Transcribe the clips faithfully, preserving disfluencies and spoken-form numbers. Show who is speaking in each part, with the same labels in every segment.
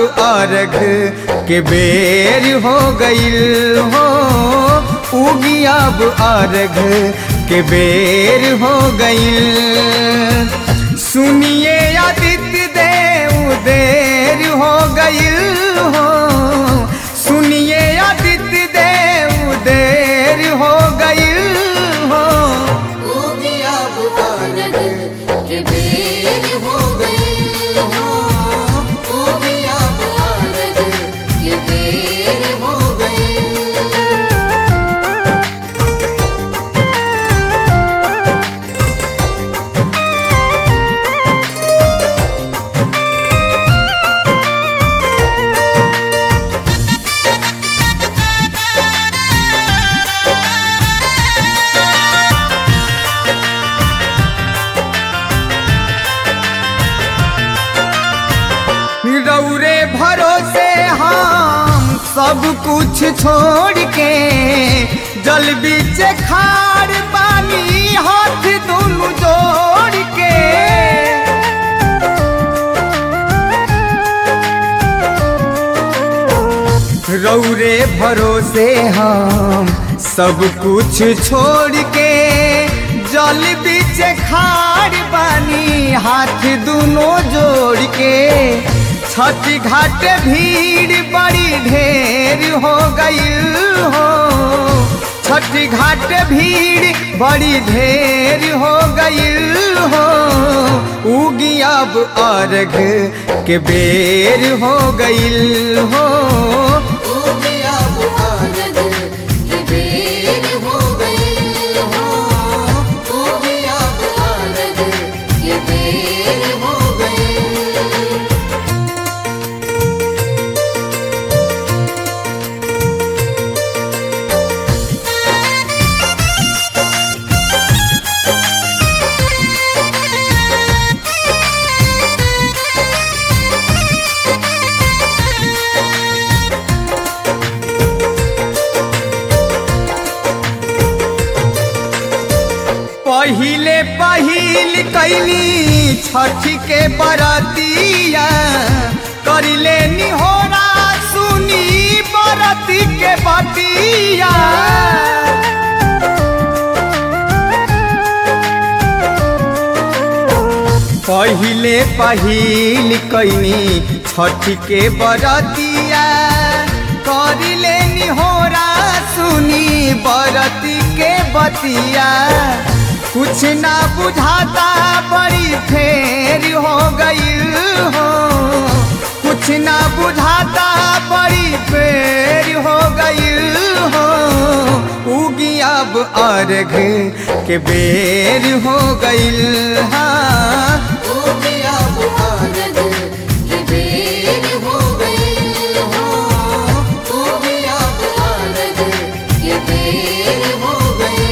Speaker 1: अर्घ के बेर हो गईल हो, उगी अब अर्घ के बेर हो गईल। सुनिए आदित्य देव देर हो गईल हो, सुनिए आदित्य देव देर हो गईल हो।
Speaker 2: उगी अब अर्घ के बेर हो गईल हो, उगी अब अर्घ के बेर हो गईल।
Speaker 1: रौरे भरोसे हम सब कुछ छोड़ के, जल बीच खाड़ पानी हाथ दोनों जोड़ के। रौरे भरोसे हम सब कुछ छोड़ के, जल बीच खाड़ पानी हाथ दोनों जोड़ के। छठ घाट भीड़ बड़ी ढेर हो गई हो, छठ घाट भीड़ बड़ी ढेर हो गई हो। उगी अब अर्घ के बेर हो गई हो,
Speaker 2: उगी अब अर्घ के बेर हो गईल हो, उगी अब अर्घ के बेर हो गईल।
Speaker 1: पहिले पहिल कैली छठ के बरतिया, करिले निहोरा सुनी बरती के बतिया। पहिले पहिल कैनी छठ के बरतिया, करिले निहोरा सुनी बरती के बतिया। कुछ ना बुझाता बड़ी फेर हो गई हो, कुछ ना बुझाता बड़ी फेर हो गई हो। उगी अब अर्घ के बेर हो गई। हाँ,
Speaker 2: उगी अब अर्घ के बेर हो गईल हो, उगी अब अर्घ के बेर हो गईल।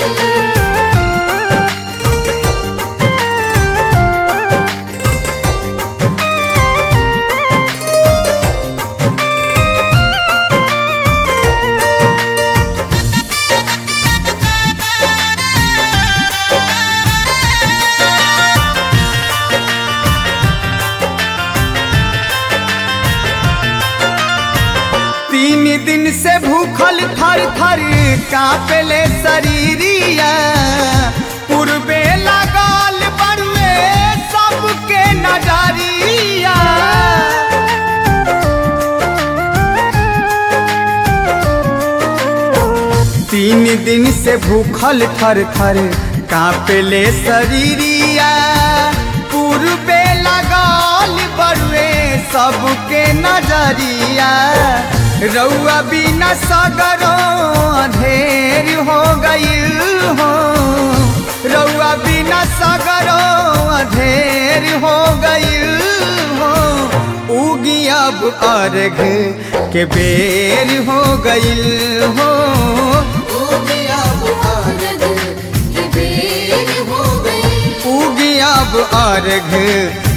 Speaker 1: तीन दिन से भूखल थर थर कांपले शरीरिया, पूर्वे लागल बड़ुए सबके नजरिया। तीन दिन से भूखल थर थर कांपले शरीरिया, पूर्वे लागल बड़ुए सबके नजरिया। रउआ बिना सगरो अंधेर हो गई हो, रउआ बिना सगरो अंधेर हो गई हो। उगी अब अर्घ के बेर हो गई हो,
Speaker 2: उगी अब अर्घ के बेर हो गईल।
Speaker 1: उगी अब अर्घ